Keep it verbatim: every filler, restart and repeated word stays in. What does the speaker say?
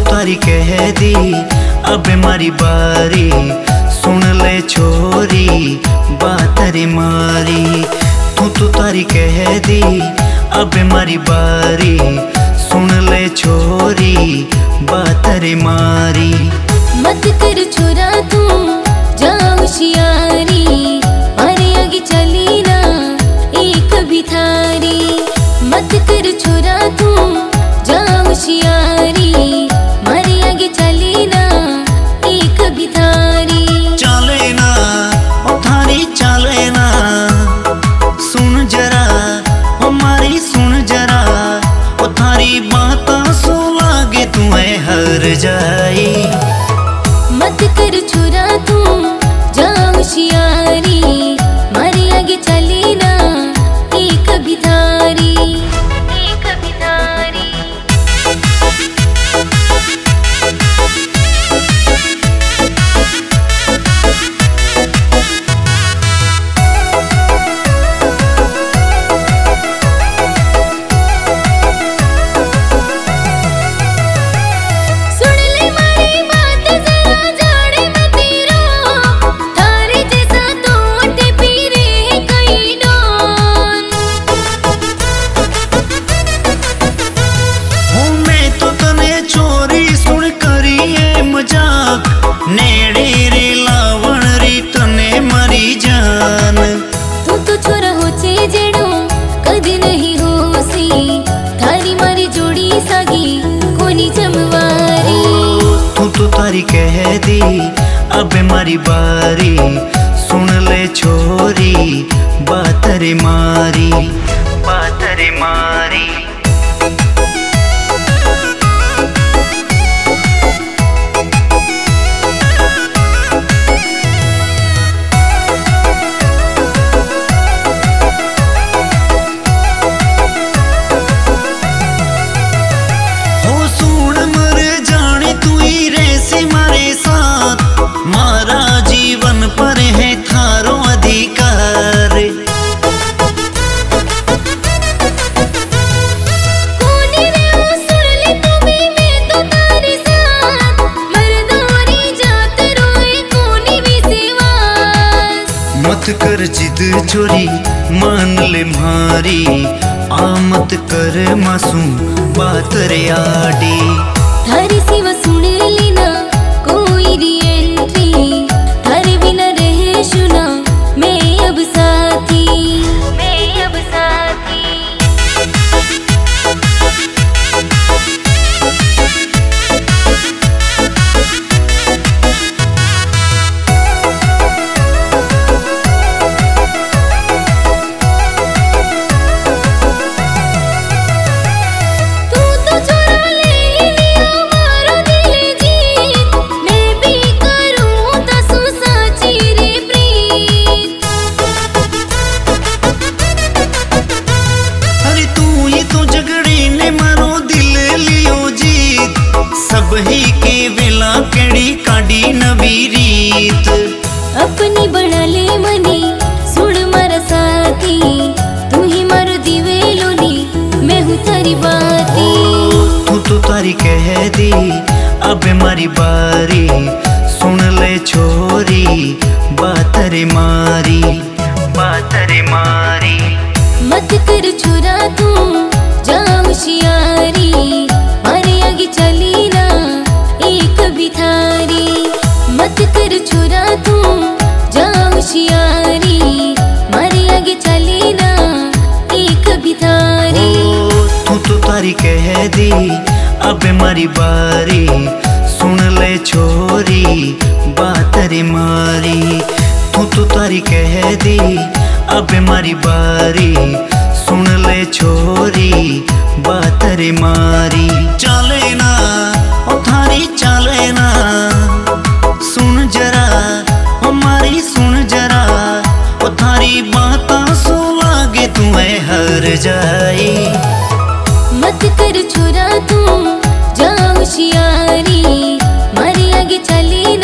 तारी कह दी अब मारी बारी, सुन ले छोरी बात रे मारी। तू तो तारी कह दी अब मारी बारी, सुन ले छोरी बात रे मारी। मत कर छोरा तू जा होशियारी, मारे आगे चली ना एक भी थारी। मत कर छोरा तू जा होशियारी, मारे आगे चली ना एक भी थारी। चले ना ओ थारी चले ना, सुन जरा ओ मारी सुन जरा, ओ थारी बात सो लागे तुम्हें हर जाई। मत कर छोरा तू जा होशियारी, मारे आगे चली ना एक भी थारी, एक भी थारी। नेड़े रे लावण री तने मरी जान। तू तो छोरा होचे जेड़ो कदी नहीं होसी, थारी मारी जोड़ी सागी कोनी जमवारी। तू तो तारी कह दी अब मारी बारी, सुन ले छोरी बात रे मारी, बात रे मारी। मारा जीवन पर है थारो अधिकार, कोनी रे सुन ले तुम्हें मैं तो तारे साथ, मर्दारी जात रोए कोनी विश्वास। मत कर जिद छोरी मान ले मारी, आ मत कर मासूम बात रे आड़ी। थारी सिवा सुन लेना कोई री एंट्री, थारे बिना रहे सुना मैं अब साथी, मैं अब साथी। सबही के वेला केड़ी काडी नवी रीत, अपनी बना ले मनी सुन मारा साथी। तू ही मारो दिवेलोनी मैं हूँ तारी बाती। तू तो तारी कह दी अब मारी बारी, सुन ले छोरी बात रे मारी, बात रे मारी। मत कर छोरा तू जा होशियारी, मारे आगे चली ना एक भी थारी। मत कर छोरा तू जा होशियारी, मारे आगे चली ना एक भी थारी। तू तो तारी कह दी अब मारी बारी, सुन ले छोरी बात रे मारी। तू तो तारी कह दी अब मारी बारी, सुन ले छोरी बात रे मारी। चले ना ओ थारी चले ना, सुन जरा ओ मारी सुन जरा, ओ थारी बात सो लागे तुम्हें हर जाई। मत कर छोरा तू जा होशियारी, मारे आगे चली